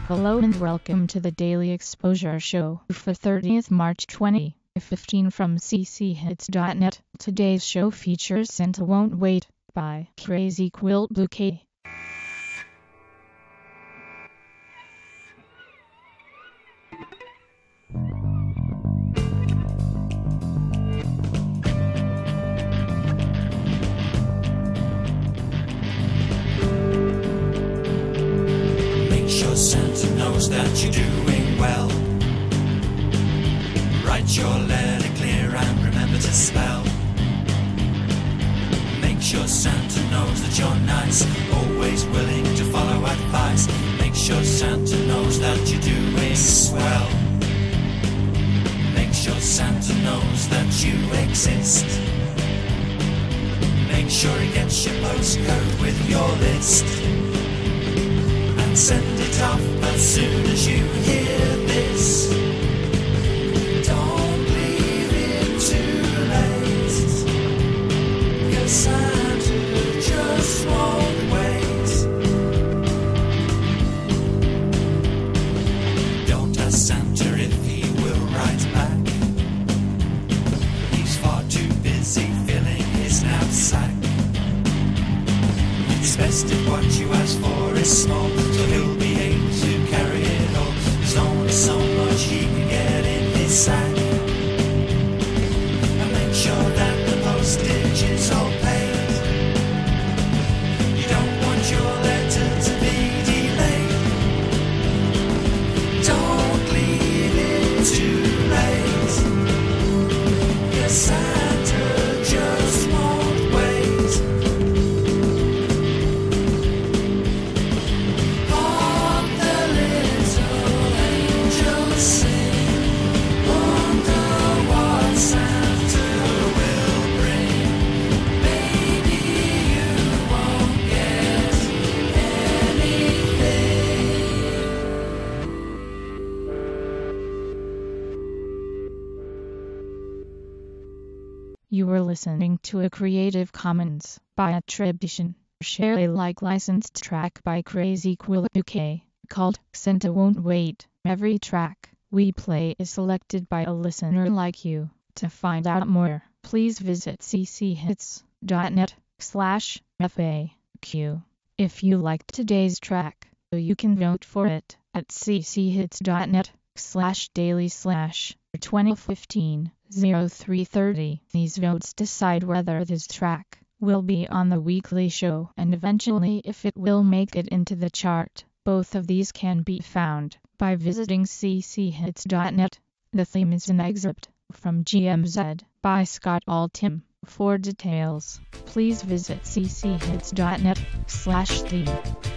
Hello and welcome to the Daily Exposure Show for 30th March 2015 from cchits.net. Today's show features Santa Won't Wait by Crazy Quilt Bouquet. Santa knows that you're doing well. Write your letter clear and remember to spell. Make sure Santa knows that you're nice, always willing to follow advice. Make sure Santa knows that you're doing swell. Make sure Santa knows that you exist. Make sure he gets your postcode with your list. Send it off as soon as you hear this. Don't leave it too late, 'cause Santa just won't wait. Don't ask Santa if he will write back. He's far too busy filling his knapsack. It's best if what you ask for is small, so he'll be able to carry it all. There's only so much he can get in his sack. And make sure that the postage is all paid. You don't want your letter to be delayed. Don't leave it too late, 'cause Santa just won't wait. You were listening to a Creative Commons by attribution, share Alike licensed track by Crazy Quilt Bouquet, called Santa Won't Wait. Every track we play is selected by a listener like you. To find out more, please visit cchits.net/FAQ. If you liked today's track, you can vote for it at cchits.net/daily/2015-0330. These votes decide whether this track will be on the weekly show and eventually if it will make it into the chart. Both of these can be found by visiting cchits.net. The theme is an excerpt from GMZ by Scott Altham. For details, please visit cchits.net/theme.